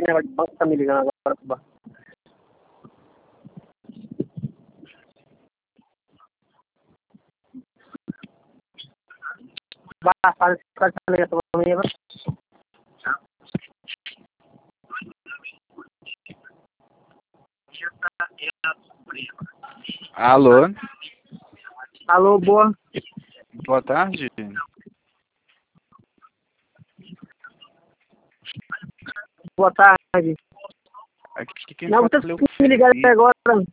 negócio de banco tá me ligando agora. Vai, faz essa ligação pra mim, vai. Alô? Alô, boa tarde. boa tarde. Aqui quem Não, fala você é o me ligar Felipe. agora.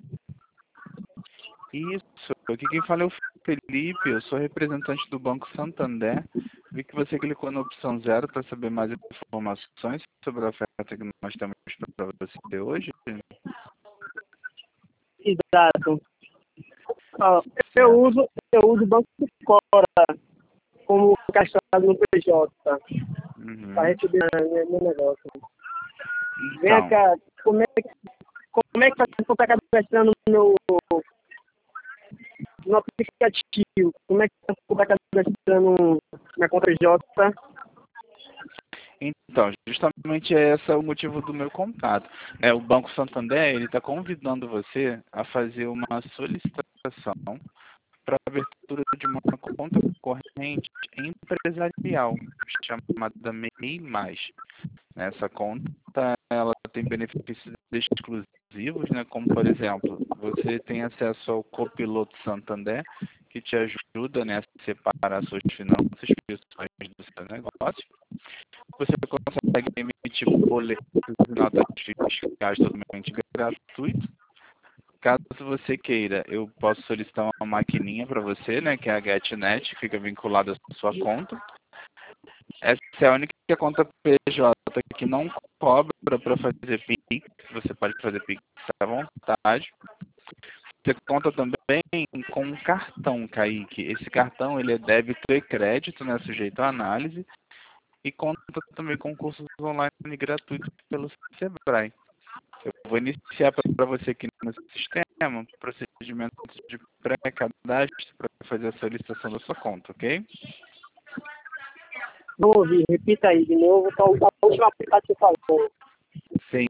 Isso, aqui quem fala é o Felipe, eu sou representante do Banco Santander. Vi que você clicou na opção 0 para saber mais informações sobre a oferta que nós temos para você hoje. Exato. Ó, eu uso o Banco Cora como castrado no PJ para receber meu negócio. Vem Então, cá, como é que faz para estar cadastrando no aplicativo? Como é que faz para estar cadastrando na conta J? Então, justamente esse é o motivo do meu contato. O Banco Santander, ele está convidando você a fazer uma solicitação para a abertura de uma conta corrente empresarial, chamada MEI+. Essa conta, ela tem benefícios exclusivos, né? Como, por exemplo, você tem acesso ao Copiloto Santander, que te ajuda, né, a separar suas finanças pessoais do seu negócio. Você consegue emitir boletos e notas fiscais totalmente gratuito. Caso você queira, eu posso solicitar uma maquininha para você, né, que é a GetNet, que fica vinculada à sua conta. Essa é a única conta PJ que não cobra para fazer Pix. Você pode fazer Pix à vontade. Você conta também com um cartão, Kaique. Esse cartão ele é débito e crédito, né, sujeito à análise. E conta também com cursos online gratuitos pelo Sebrae. Eu vou iniciar para você aqui no sistema procedimento de pré-cadastro para fazer a solicitação da sua conta, ok? Não ouvi, repita aí de novo, qual a última parte que você falou. Sim,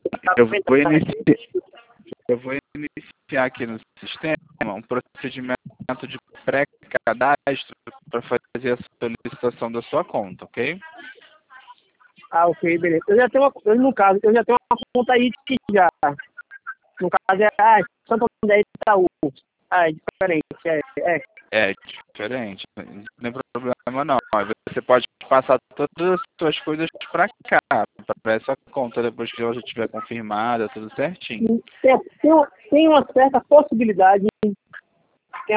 eu vou iniciar aqui no sistema um procedimento de pré-cadastro para fazer a solicitação da sua conta, ok? Ah, ok, beleza. Eu já tenho uma conta aí que já. No caso é Santander Itaú. Ah, é diferente, É diferente, não tem problema não. Aí você pode passar todas as suas coisas para cá, para essa conta, depois que ela já estiver confirmada, tudo certinho. Tem uma certa possibilidade, de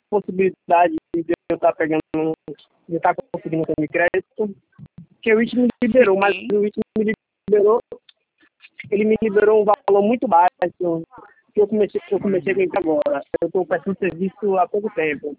eu estar de eu estar conseguindo ter crédito, que o IT me liberou, mas o IT me liberou, ele me liberou um valor muito baixo, que eu comecei a ganhar agora. Eu estou prestando serviço há pouco tempo.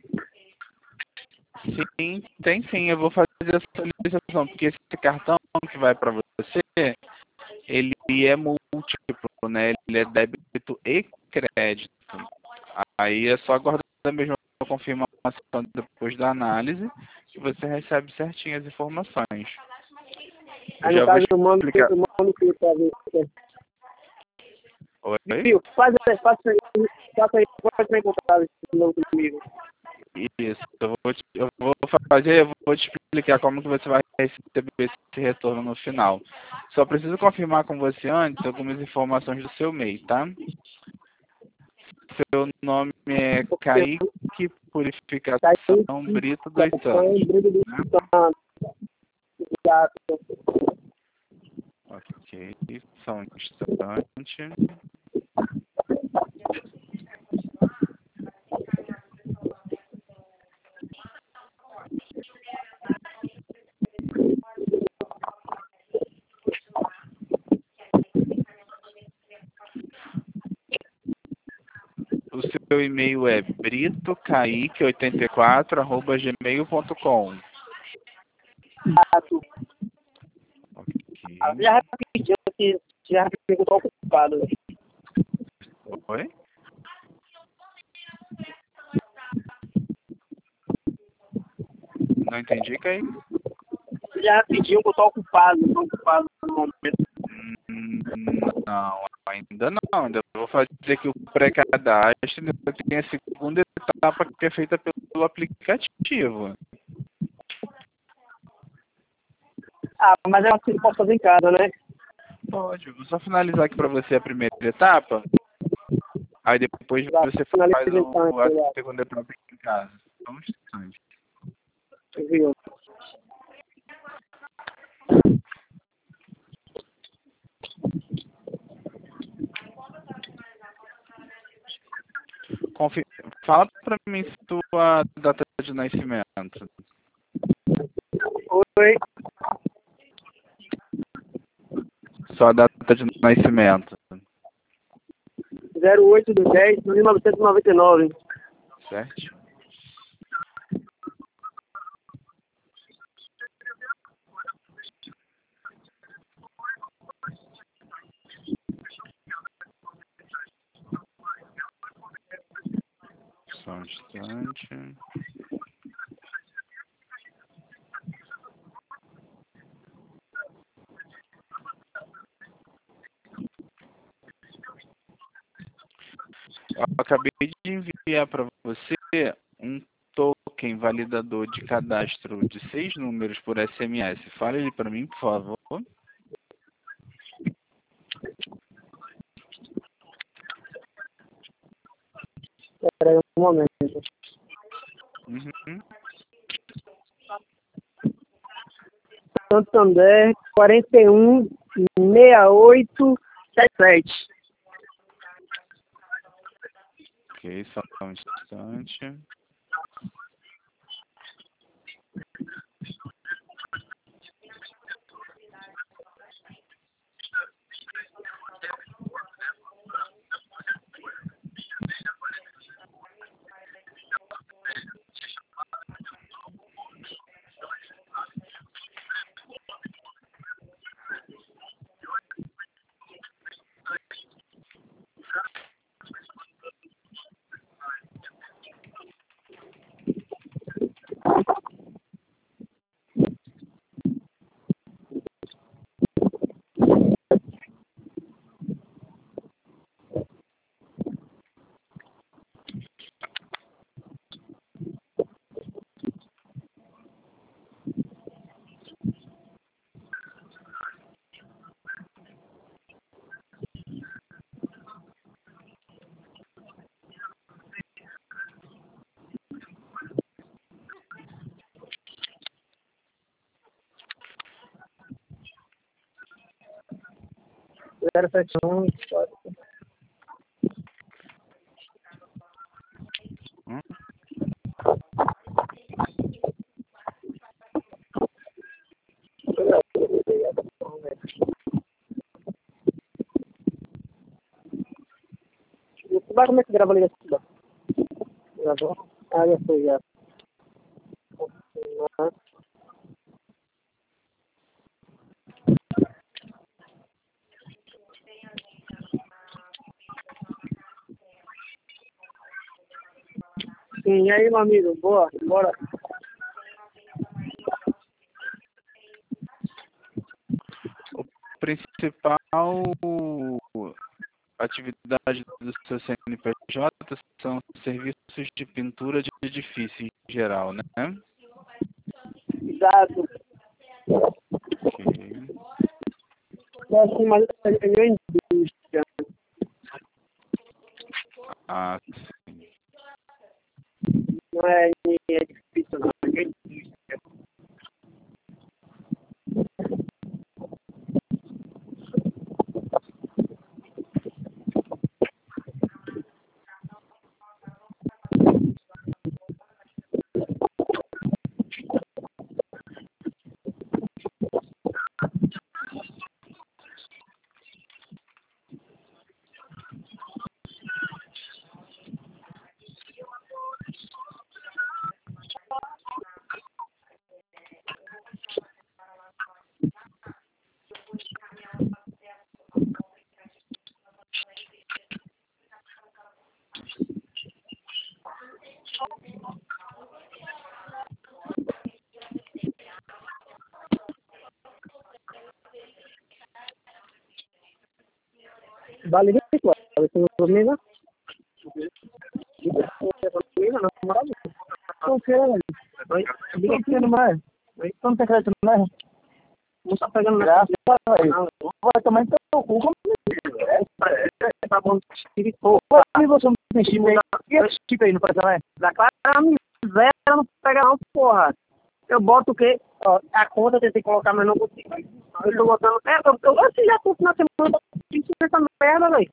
Sim, tem sim, eu vou fazer a solicitação, porque esse cartão que vai para você, ele é múltiplo, né? Ele é débito e crédito. Aí é só aguardar mesmo a confirmação depois da análise que você recebe certinho as informações. Aí no caso eu mando explicar. o fio para você. Oi? Fio, faz aí, pode encontrar esse novo comigo. Isso, eu vou te explicar como que você vai receber esse retorno no final. Só preciso confirmar com você antes algumas informações do seu MEI, tá? Seu nome é Kaique Purificação Brito dos Santos, né? Ok, só um instante. O seu e-mail é britokaique84@gmail.com. Exato. Ok. Já rapidinho, que já rapidinho, eu tô ocupado. Oi? Não entendi, Kaique? Já rapidinho, eu tô ocupado no momento. Não, ainda não. Ainda vou fazer aqui o pré-cadastro. Ainda tem a segunda etapa que é feita pelo aplicativo. Ah, mas eu acho que eu posso fazer em casa, né? Pode. Vou só finalizar aqui para você a primeira etapa. Aí depois Já você faz finaliza então, a segunda etapa em casa. Só um instante. viu? Fala para mim sua data de nascimento. Oi, Sua data de nascimento. 08/10/1999. Certo? Só um instante. Eu acabei de enviar para você um token validador de cadastro de 6 números por SMS. Fale ele para mim, por favor. Espera aí um momento. Uhum. Santander 416877. Ok, só um instante. Zero sete um. Hum? Vai, como é que grava a ligação? Gravou? Ah, já foi, já. Sim, e aí, meu amigo? Boa, bora. O principal atividade do seu CNPJ são serviços de pintura de edifício em geral, né? Exato. Ok. É assim, mas é indústria. Ah, Não é difícil, não. É indústria. Vale 24. Você comigo? Comigo, não, moral. Não quero, velho. Diga que não vai. Não tem crédito, não é? Não tá pegando nada. Velho. Vai tomar então o cu. Como tá bom. Vai você não tem chip aí. E esse chip aí, não faz nada? Da cara, a miséria não pega não, porra. Eu boto o quê? Ó, a conta eu tentei colocar, mas não consigo. Eu tô botando... eu já tô na semana, eu tô essa merda, velho.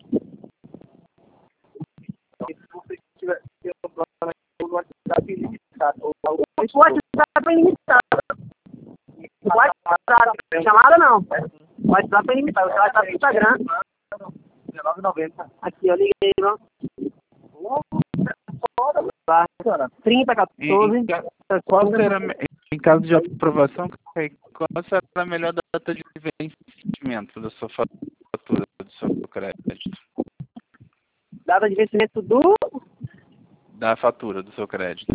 Se você tiver um problema no WhatsApp ilimitado, o WhatsApp é ilimitado. O WhatsApp, chamada não. O WhatsApp é ilimitado. O WhatsApp é Instagram. R$19,90. Aqui, eu liguei, não. 3014. Qual será, em caso de aprovação, qual será a melhor data de vencimento da sua fatura, do seu crédito? Data de vencimento Da fatura, do seu crédito.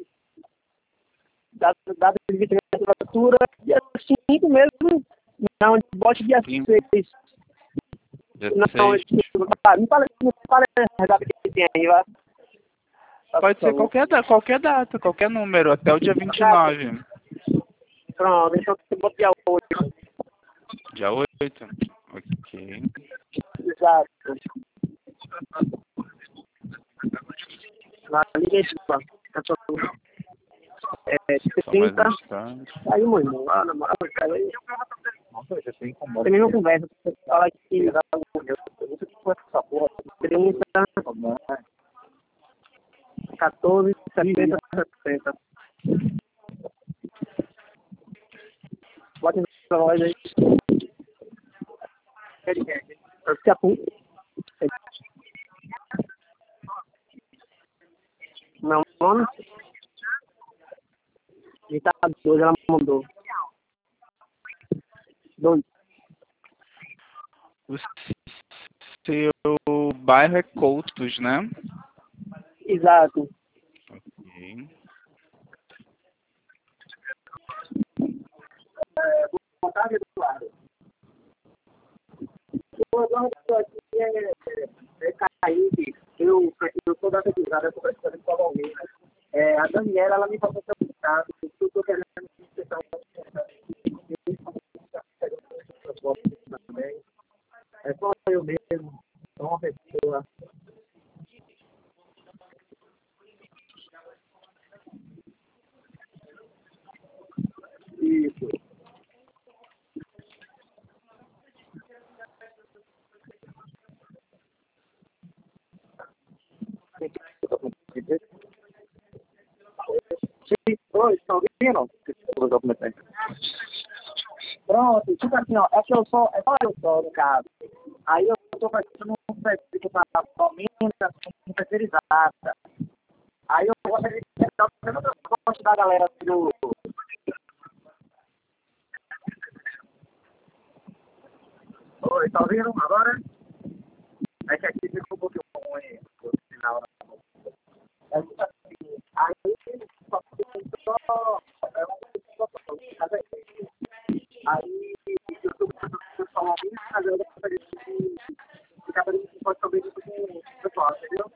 Data de vencimento da fatura, dia 5 mesmo. Não, bote dia 6. Dia Não, 6. me fala a data que tem aí, vai. Pode ser qualquer data, qualquer número, até o dia 29. Pronto, deixa eu botar dia 8. Dia 8? Ok. Exato. Lá, liga isso, ó. É, 30. Aí, meu irmão, lá na moral, cara, aí. Nossa, você tem como. Tem mesma conversa. Você fala que. Você com essa porra. 30. 14, 70, 70. Bota na voz aí. Eu se apunto. Meu nome? Ditador, ela mandou. 2. O seu bairro é Coutos, né? Exato. Ok. Boa tarde, Eduardo. O Eduardo aqui é Kaique. Eu sou da pesquisada, eu estou precisando de alguém. A Daniela, ela me passou seu contato. Eu estou querendo explicar também. É só eu mesmo, só uma pessoa. Isso. Sim, oi, estão ouvindo? Pronto, tipo assim, ó, é que eu sou, no caso. Aí eu tô fazendo um serviço para aumenta assim, terceirizada. Aí eu gostaria de dar o transporte da galera do. Oi, tá ouvindo agora? É que aqui ficou um pouquinho ruim o sinal. É tipo assim, aí só é uma situação. Aí eu tô com o pessoal ouvindo, mas eu gostaria de ficar fazendo esse pode também com o pessoal, entendeu?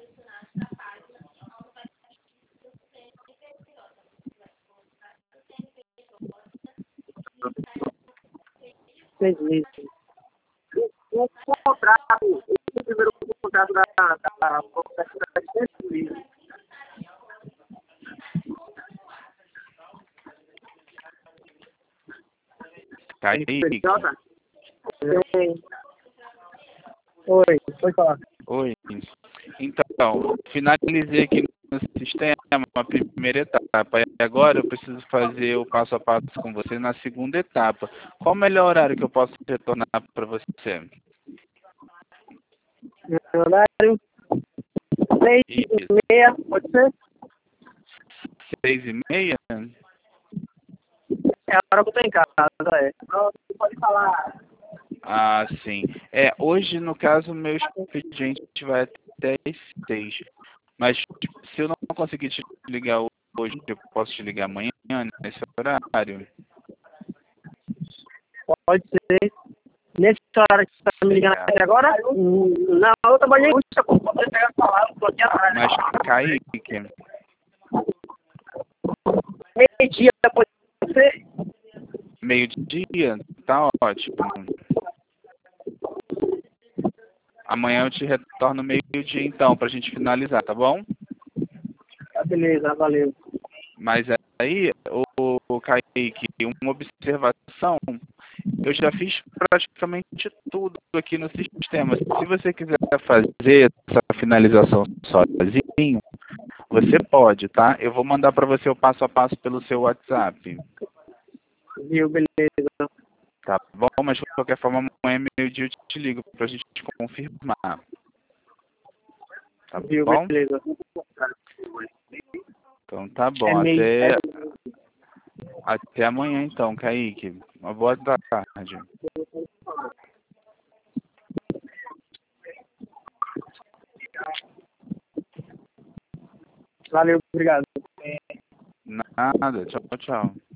Seis meses. O contrato, esse primeiro contrato da universidade de 6 meses. Kaique. Oi, pode falar. Oi. Então, finalizei aqui no sistema a primeira etapa. E agora eu preciso fazer o passo a passo com você na segunda etapa. Qual o melhor horário que eu posso retornar para você? Meu horário, 6h30, pode ser? 6h30? É a hora que eu tô em casa, é. Pronto, pode falar. Ah, sim. Hoje, no caso, o meu expediente vai até às 6. Mas se eu não conseguir te ligar hoje, eu posso te ligar amanhã, nesse horário? Pode ser. Nesse horário que você tá me ligando até agora? Não, eu trabalhei muito, pô. Pode pegar a palavra, tô aqui atrás. Mas, Kaique, Meio-dia, pode ser? meio-dia? Tá ótimo. Amanhã eu te retorno meio-dia, então, pra gente finalizar, tá bom? Tá, beleza, valeu. Mas aí, o Kaique, uma observação, eu já fiz praticamente tudo aqui no sistema. Se você quiser fazer essa finalização sozinho, você pode, tá? Eu vou mandar para você o passo a passo pelo seu WhatsApp. Viu, beleza. Tá bom? Mas de qualquer forma, amanhã meio-dia eu te ligo pra gente confirmar. Tá Viu, bom? beleza. Então tá É bom. meio. Até amanhã então, Kaique. Uma boa tarde. Valeu, obrigado. Nada. Tchau, tchau.